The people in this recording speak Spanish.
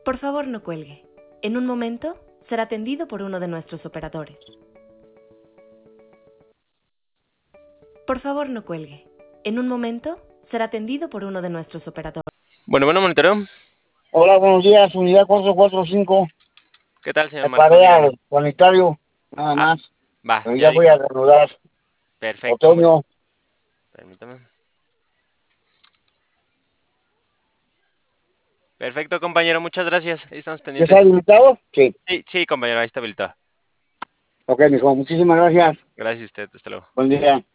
Por favor, no cuelgue. En un momento será atendido por uno de nuestros operadores. Por favor, no cuelgue. En un momento será atendido por uno de nuestros operadores. Bueno, monitoreo. Hola, buenos días, unidad 445. ¿Qué tal, señor Me Marco? paré Dígame. al planetario, nada más. Va, Pero ya ya voy dijo. a reanudar. Perfecto. Otoño. Permítame. Perfecto, compañero, muchas gracias. Ahí estamos ¿Ya está pendientes. habilitado? Sí. Sí, compañero, ahí está habilitado. Ok, mijo, muchísimas gracias. Gracias a usted, hasta luego. Buen día.